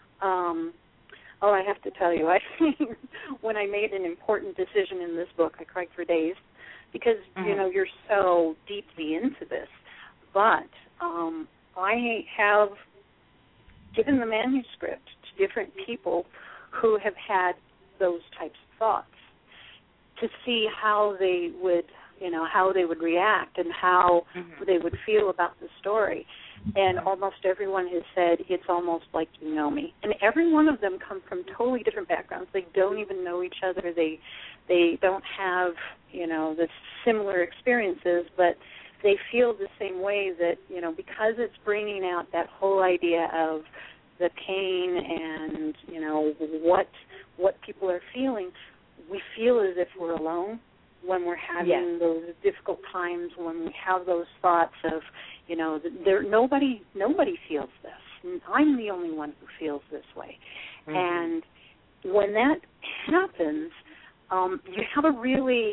I have to tell you, I think when I made an important decision in this book, I cried for days because, you're so deeply into this. But I have given the manuscript to different people who have had those types of thoughts to see how they would, how they would react and how they would feel about the story. And almost everyone has said, it's almost like you know me. And every one of them come from totally different backgrounds. They don't even know each other. They don't have, the similar experiences, but they feel the same way that, because it's bringing out that whole idea of the pain and, what people are feeling, we feel as if we're alone when we're having those difficult times, when we have those thoughts of, nobody feels this. I'm the only one who feels this way. And when that happens, you have a really,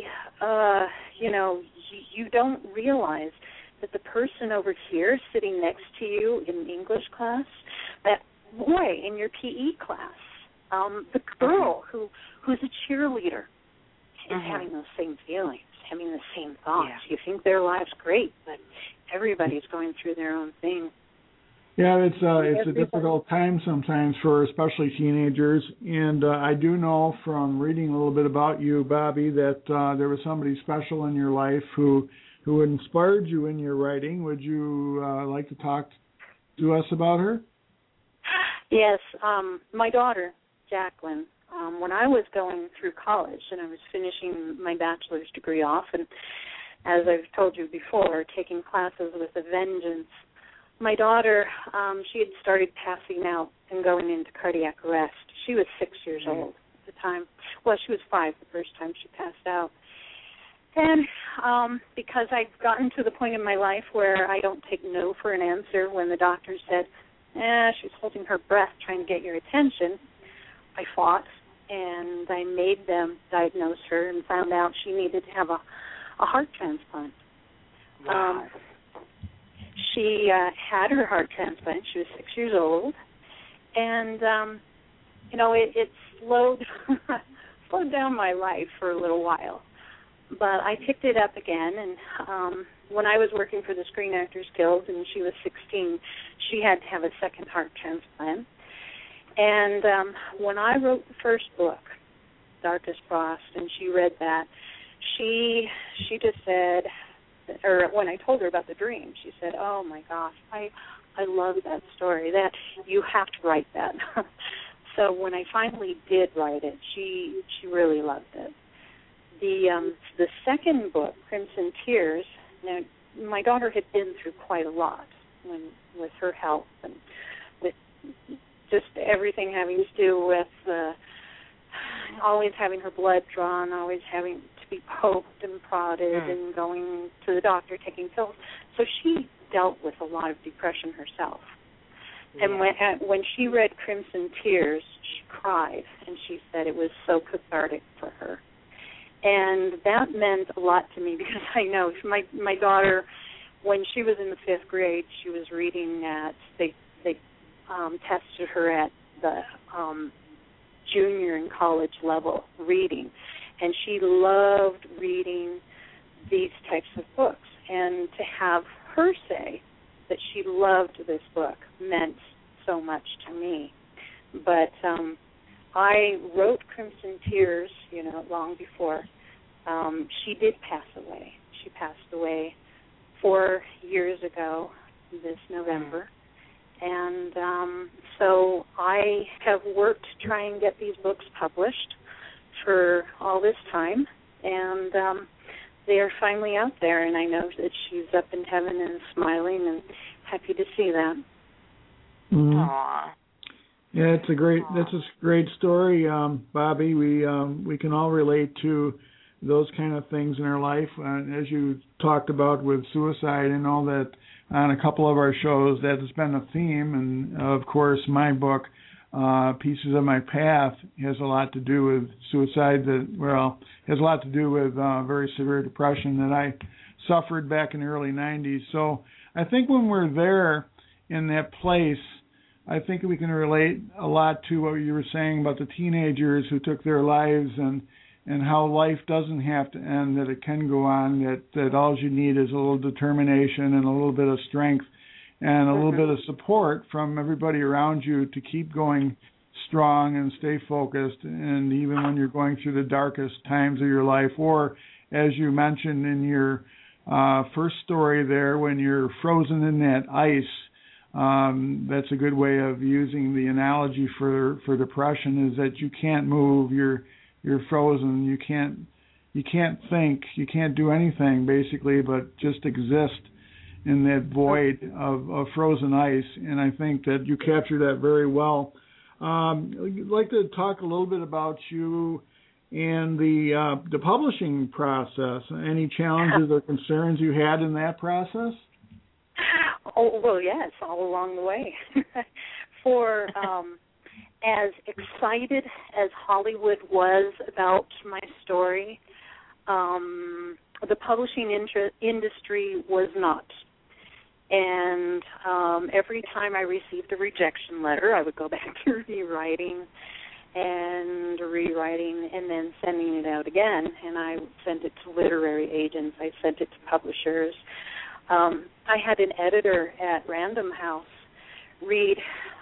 you don't realize that the person over here sitting next to you in English class, that boy in your PE class, the girl who's a cheerleader is having those same feelings, having the same thoughts. Yeah. You think their life's great, but everybody's going through their own thing. Yeah, it's a difficult time sometimes for especially teenagers, and I do know from reading a little bit about you, Bobby, that there was somebody special in your life who inspired you in your writing. Would you like to talk to us about her? Yes, my daughter, Jacqueline. When I was going through college and I was finishing my bachelor's degree off, and as I've told you before, taking classes with a vengeance, my daughter, she had started passing out and going into cardiac arrest. She was 6 years old at the time. Well, she was 5 the first time she passed out. And because I'd gotten to the point in my life where I don't take no for an answer when the doctor said, she's holding her breath trying to get your attention, I fought, and I made them diagnose her and found out she needed to have a heart transplant. Wow. She had her heart transplant. She was 6 years old, and it slowed down my life for a little while. But I picked it up again, and when I was working for the Screen Actors Guild, and she was 16, she had to have a second heart transplant. And when I wrote the first book, Darkest Frost, and she read that, she just said, or when I told her about the dream, she said, "Oh my gosh, I love that story. That you have to write that." So when I finally did write it, she really loved it. The second book, Crimson Tears. Now, my daughter had been through quite a lot with her health and with just everything having to do with always having her blood drawn, always having to be poked and prodded and going to the doctor, taking pills. So she dealt with a lot of depression herself. Yeah. And when she read Crimson Tears, she cried, and she said it was so cathartic for her. And that meant a lot to me because I know my daughter, when she was in the 5th grade, she was reading at, they tested her at the junior and college level reading, and she loved reading these types of books. And to have her say that she loved this book meant so much to me. But I wrote Crimson Tears, long before she did pass away. She passed away 4 years ago this November. And so I have worked to try and get these books published for all this time. And they are finally out there, and I know that she's up in heaven and smiling and happy to see that. Mm-hmm. Aww. Yeah, that's a great story, Bobby. We can all relate to those kind of things in our life. As you talked about with suicide and all that on a couple of our shows, that has been a theme. And of course, my book, Pieces of My Path, has a lot to do with suicide. Has a lot to do with very severe depression that I suffered back in the early 90s. So I think when we're there in that place, I think we can relate a lot to what you were saying about the teenagers who took their lives and how life doesn't have to end, that it can go on, that all you need is a little determination and a little bit of strength and a little bit of support from everybody around you to keep going strong and stay focused, and even when you're going through the darkest times of your life, or as you mentioned in your first story there, when you're frozen in that ice. That's a good way of using the analogy for depression, is that you can't move, you're frozen, you can't think, you can't do anything basically but just exist in that void of frozen ice. And I think that you capture that very well. I'd like to talk a little bit about you and the publishing process. Any challenges or concerns you had in that process? Oh, well, yes, all along the way. For as excited as Hollywood was about my story, the publishing industry was not. And every time I received a rejection letter, I would go back to rewriting and then sending it out again. And I sent it to literary agents. I sent it to publishers. I had an editor at Random House read.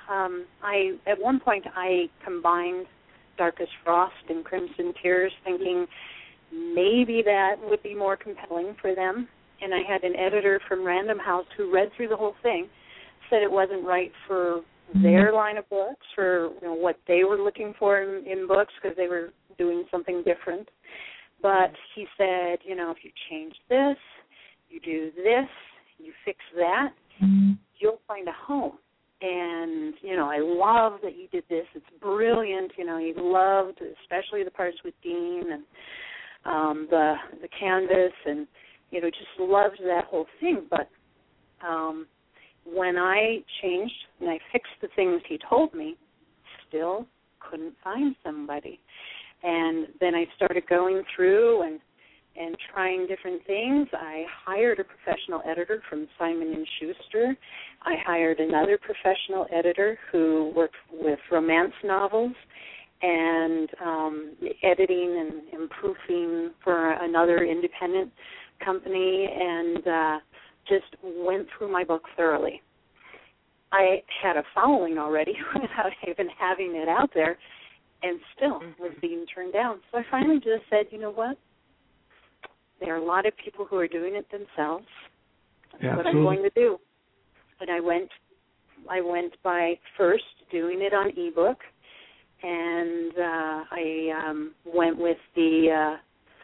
At one point I combined Darkest Frost and Crimson Tears, thinking maybe that would be more compelling for them. And I had an editor from Random House who read through the whole thing, said it wasn't right for their line of books, for what they were looking for in books, because they were doing something different. But he said, if you change this, you do this, you fix that, you'll find a home. And, I love that you did this. It's brilliant. He loved especially the parts with Dean and the canvas, and, just loved that whole thing. But when I changed and I fixed the things he told me, still couldn't find somebody. And then I started going through and trying different things. I hired a professional editor from Simon & Schuster. I hired another professional editor who worked with romance novels and editing and proofing for another independent company, and just went through my book thoroughly. I had a following already without even having it out there, and still was being turned down. So I finally just said, you know what? There are a lot of people who are doing it themselves. That's what I'm going to do. And I went by first doing it on ebook, and I went with the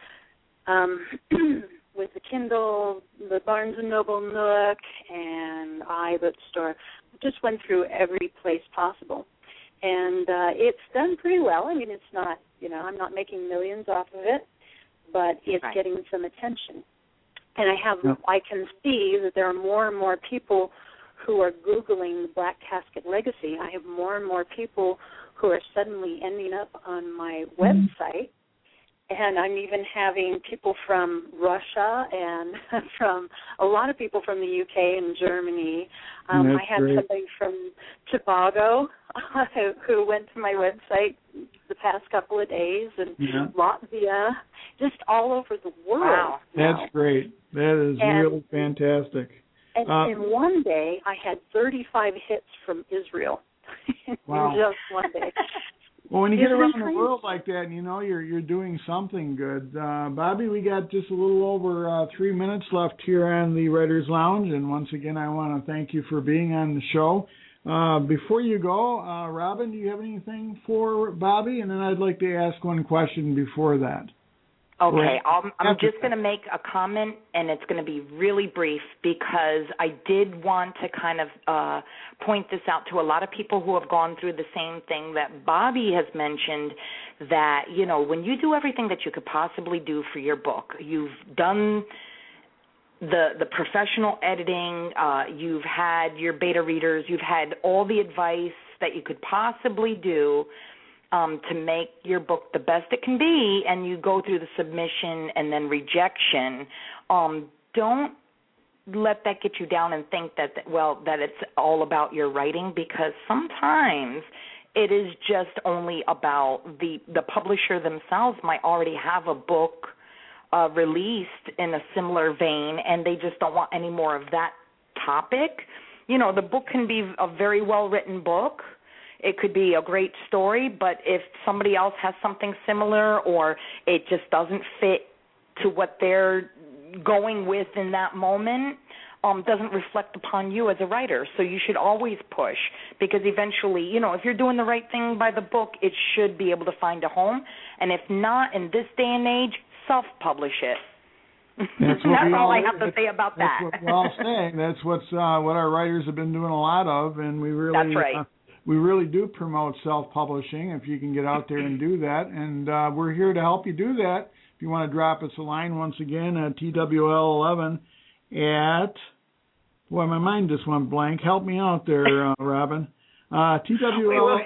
with the Kindle, the Barnes & Noble Nook, and iBookstore. Just went through every place possible. And it's done pretty well. I mean, it's not, I'm not making millions off of it, but it's getting some attention. And I can see that there are more and more people who are Googling the Black Casket Legacy. I have more and more people who are suddenly ending up on my website. And I'm even having people from Russia and from a lot of people from the UK and Germany. I had somebody from Tobago who went to my website the past couple of days, and Latvia, just all over the world. Wow. That's great. That is really fantastic. And in one day, I had 35 hits from Israel. Wow. In just one day. Well, when you get around the world like that, and you know you're doing something good. Bobby, we got just a little over 3 minutes left here on the Writers Lounge, and once again, I want to thank you for being on the show. Before you go, Robin, do you have anything for Bobby? And then I'd like to ask one question before that. Okay, I'm just going to make a comment, and it's going to be really brief because I did want to kind of point this out to a lot of people who have gone through the same thing that Bobby has mentioned, that, you know, when you do everything that you could possibly do for your book, you've done the professional editing, you've had your beta readers, you've had all the advice that you could possibly do to make your book the best it can be, and you go through the submission and then rejection, don't let that get you down and think that it's all about your writing, because sometimes it is just only about the publisher themselves might already have a book released in a similar vein, and they just don't want any more of that topic. You know, the book can be a very well-written book. It could be a great story, but if somebody else has something similar or it just doesn't fit to what they're going with in that moment, doesn't reflect upon you as a writer. So you should always push, because eventually, you know, if you're doing the right thing by the book, it should be able to find a home. And if not, in this day and age, self-publish it. That's all I have to say about that. That's what we're all saying. That's what our writers have been doing a lot of, and we really that's right. We really do promote self-publishing if you can get out there and do that, and we're here to help you do that. If you want to drop us a line once again at TWL11 at, boy, my mind just went blank. Help me out there, Robin. TWL11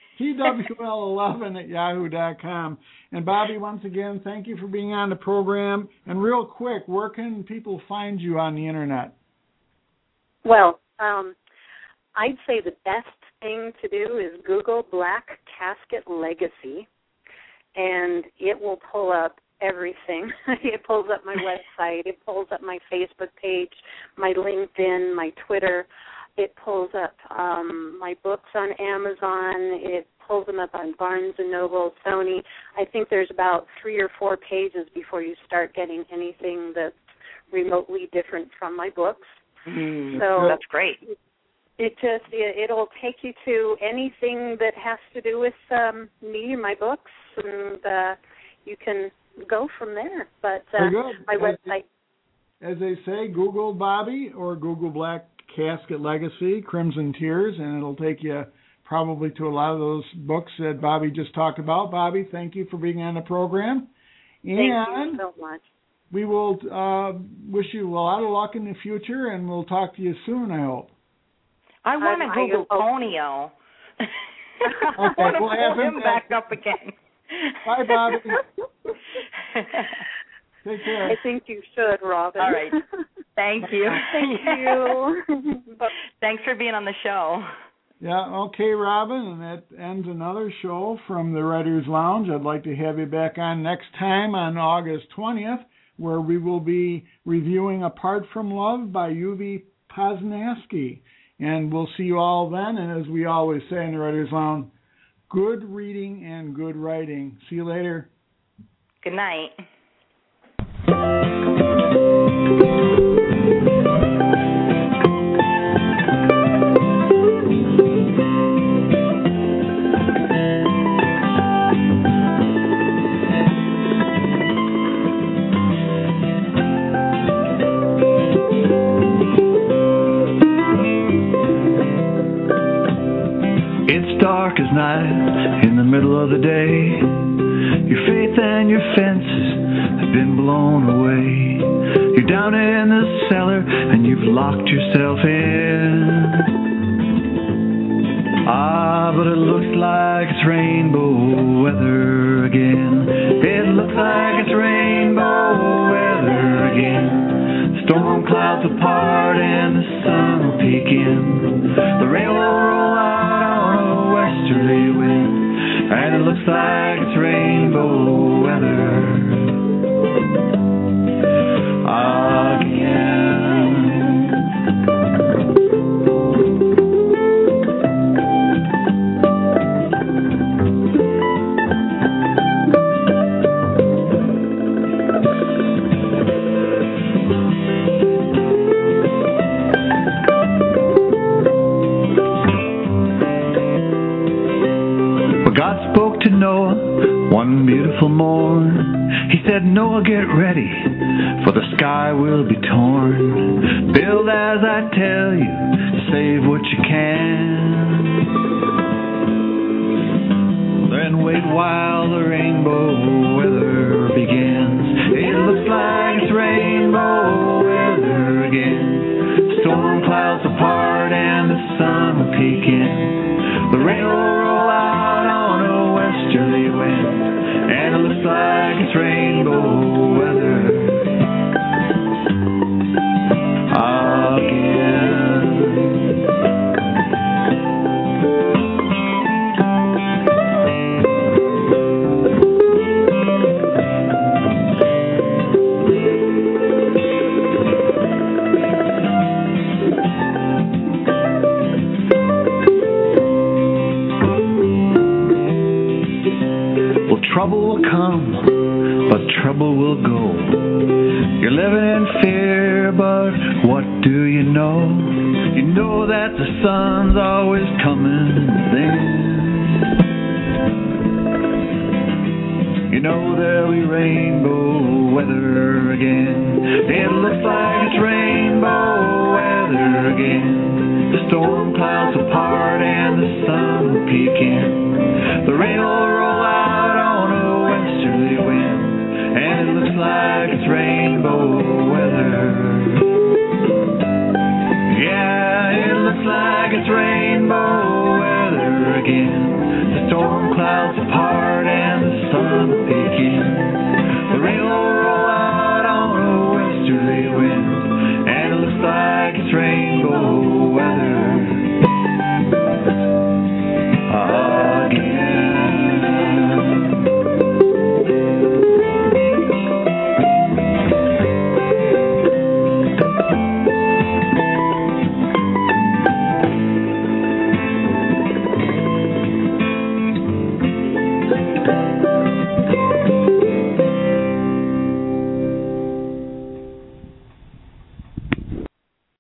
at yahoo.com. And Bobby, once again, thank you for being on the program. And real quick, where can people find you on the internet? Well, I'd say the best thing to do is Google Black Casket Legacy, and it will pull up everything. It pulls up my website. It pulls up my Facebook page, my LinkedIn, my Twitter. It pulls up my books on Amazon. It pulls them up on Barnes & Noble, Sony. I think there's about 3 or 4 pages before you start getting anything that's remotely different from my books. So that's great. It'll take you to anything that has to do with me and my books, and you can go from there. But my website. As they say, Google Bobby or Google Black Casket Legacy, Crimson Tears, and it'll take you probably to a lot of those books that Bobby just talked about. Bobby, thank you for being on the program. Thank you so much. We will wish you a lot of luck in the future, and we'll talk to you soon, I hope. I want to Google Tonio. I want to pull him back up again. Bye, Bobby. Take care. I think you should, Robin. All right. Thank you. Thank you. Thanks for being on the show. Yeah, okay, Robin, and that ends another show from the Writers Lounge. I'd like to have you back on next time on August 20th, where we will be reviewing Apart from Love by Uwe Posnanski. And we'll see you all then, and as we always say in the Writers Lounge, good reading and good writing. See you later. Good night. It's dark as night in the middle of the day. Your faith and your fences have been blown away. You're down in the cellar and you've locked yourself in. But it looks like it's rainbow weather again. It looks like it's rainbow weather again. Storm clouds apart and the sun will peek in. The rain will roll out on a westerly wind, and it looks like it's rainbow weather again. God spoke to Noah one beautiful morn. He said, Noah, get ready, for the sky will be torn. Build as I tell you, save what you can. Then wait while the rainbow weather begins. It looks like it's rainbow weather again. Storm clouds apart and the sun will peek in. The rain will roll out on a westerly wind, and it looks like it's rainbow weather again. Trouble will come, but trouble will go. You're living in fear, but what do you know? You know that the sun's always coming then. You know there'll be rainbow weather again. It looks like it's rainbow weather again. The storm clouds apart and the sun will peek in. The rain will roll out on a westerly wind, and it looks like it's rainbow weather. Yeah, it looks like it's rainbow weather again. The storm clouds apart